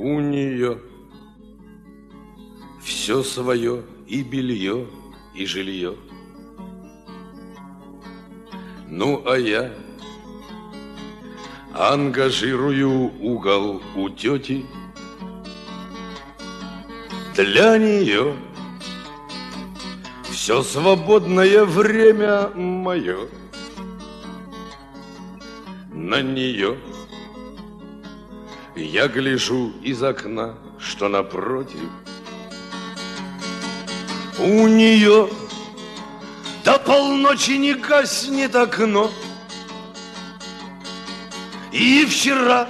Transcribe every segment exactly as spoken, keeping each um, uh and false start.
У нее все свое, и белье, и жилье. Ну, а я ангажирую угол у тети. Для нее все свободное время мое. На нее я гляжу из окна, что напротив. У нее до полночи не гаснет окно. И вчера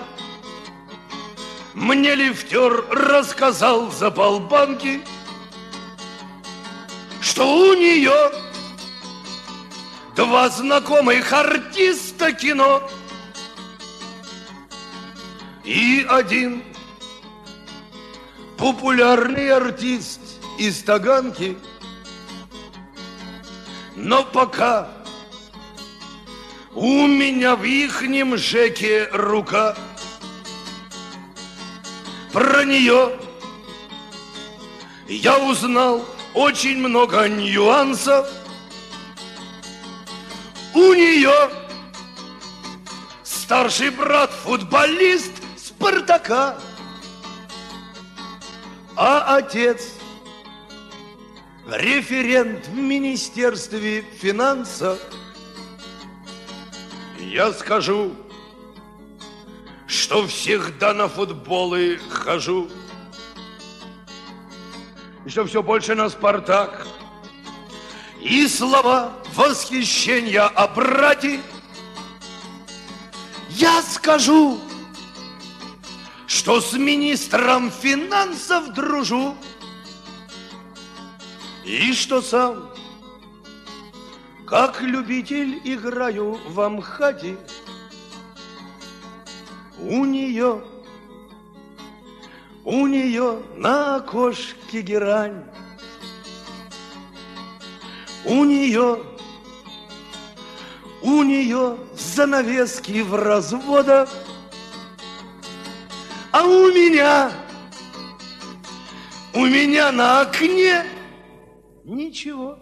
мне лифтер рассказал за полбанки, что у нее два знакомых артиста кино. И один популярный артист из Таганки. Но пока у меня в ихнем ЖЭКе рука, про нее я узнал очень много нюансов. У нее старший брат футболист Спартака, а отец референт в Министерстве финансов. Я скажу, что всегда на футболы хожу, и что все больше на Спартак. И слова восхищения о брате я скажу, что с министром финансов дружу, и что сам, как любитель, играю в Амхате. У нее, у нее на окошке герань. У нее, у нее занавески в разводах. А у меня, у меня на окне ничего.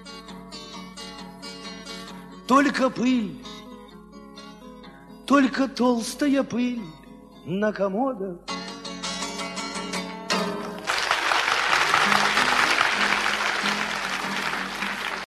Только пыль, только толстая пыль на комодах.